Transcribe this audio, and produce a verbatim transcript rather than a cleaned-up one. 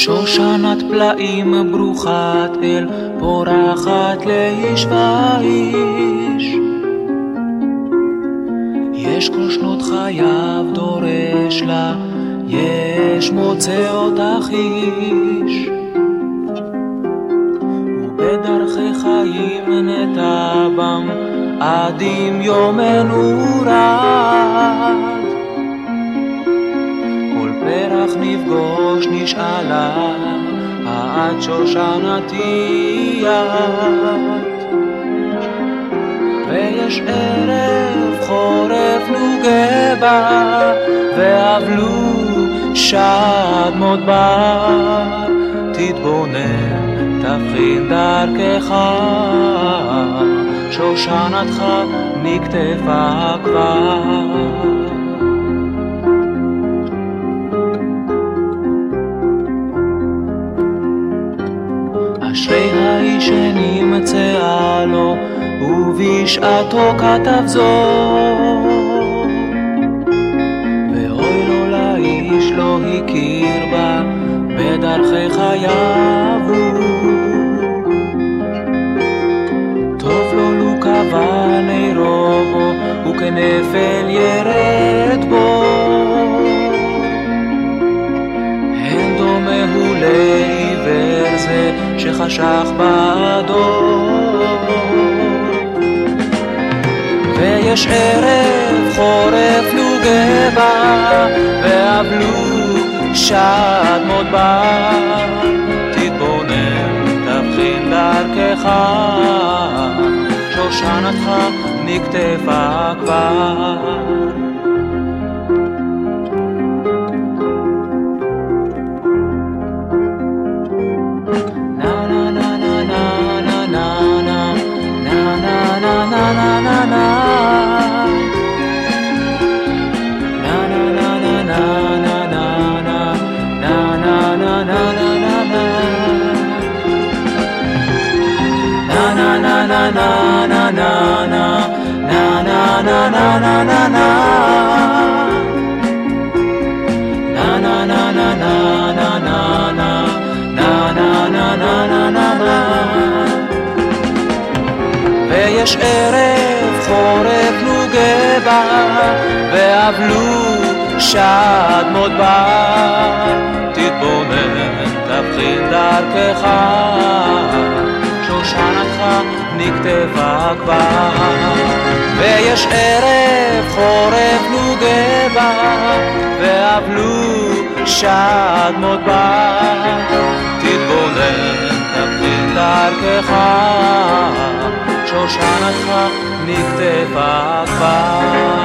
שושנת פלאים ברוכת אל, פורחת לאיש ואיש. יש כל שנות חייו דורש לה, יש מוצא אותך איש. ובדרכי חיים נטע בם, עד אם יומנו רד. כל פרח נפגוש נשאלה, עד שושנתי את. ויש ערב חורף נוגה בה, ואבלו שד מודבר. תתבונן, תבחין דרכך, שושנתך נקטפה כבר. אשרי האיש שנמצאה לו, ובשעתו כתב זאת. ואוי לו לאיש לא הכיר בה, בדרכי חייו. טוב לו לו קבע נרו בו, וכנפל ירד בו. הן דומה הוא לעיוור זה, שחשך בעדו. ויש ערב חורף נוגה בה, ואבלו שד מודבר. תתבונן, תבחין דרכך, שושנתך נקטפה כבר. ויש ערב חורף נוגה בה, ואבלו שד מודבר. תתבונן, תבחין דרכך, שושנתך נקטפה כבר. ויש ערב חורף נוגה בה, ואבלו שד מודבר. תתבונן, תבחין דרכך, שושנתך נקטפה כבר.